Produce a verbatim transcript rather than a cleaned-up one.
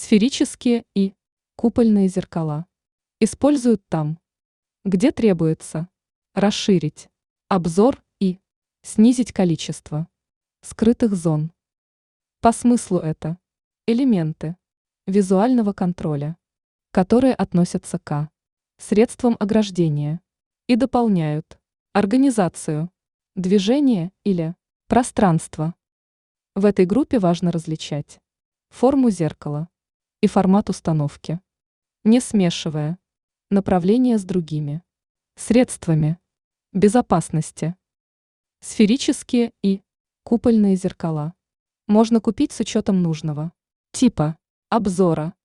Сферические и купольные зеркала используют там, где требуется расширить обзор и снизить количество скрытых зон. По смыслу это элементы визуального контроля, которые относятся к средствам ограждения и дополняют организацию движения или пространства. В этой группе важно различать форму зеркала и формат установки, не смешивая направление с другими средствами безопасности. Сферические и купольные зеркала можно купить с учетом нужного типа обзора